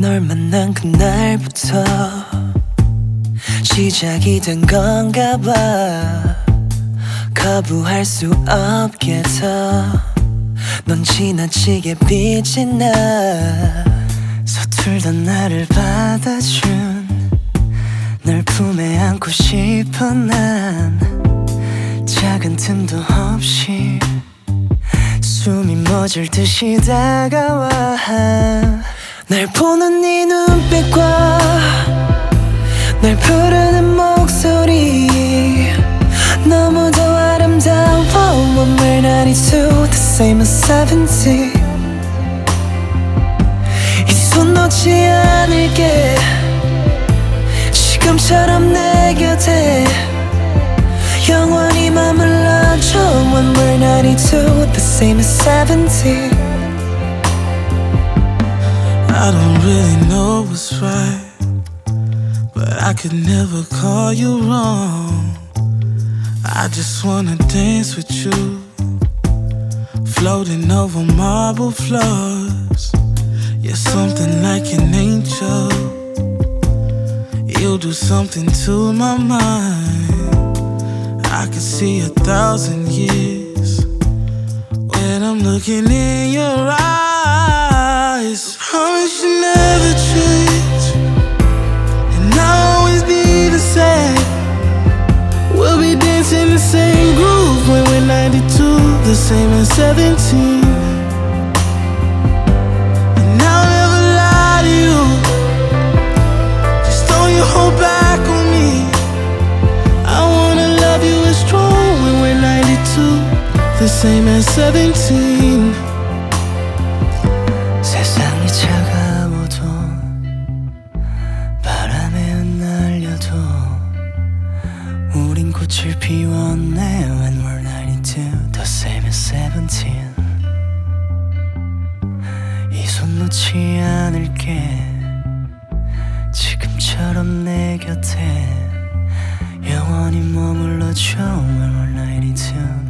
널 만난 그날부터 시작이 된 건가 봐. 거부할 수 없겠어. 넌 지나치게 빛이 나. 서툴던 나를 받아준 널 품에 안고 싶어. 난 작은 틈도 없이 숨이 멎을 듯이 다가와. 날 보는 네 눈빛과 날 부르는 목소리 너무도 아름다워. One more 92, the same as 70. 이 손 놓지 않을게. 지금처럼 내 곁에 영원히 머물러줘. One more 92, the same as 70. I don't really know what's right, but I could never call you wrong. I just wanna dance with you, floating over marble floors. You're something like an angel. You do something to my mind. I could see 1,000 years when I'm looking in your eyes. I promise you never change, and I'll always be the same. We'll be dancing the same groove when we're 92, the same as 17. And I'll never lie to you, just don't you hold back on me. I wanna love you as strong when we're 92, the same as 17. 세상이 차가워도 바람에 흩날려도 우린 꽃을 피웠네. When we're 92, the same as 17. 이 손 놓지 않을게. 지금처럼 내 곁에 영원히 머물러줘. When we're 92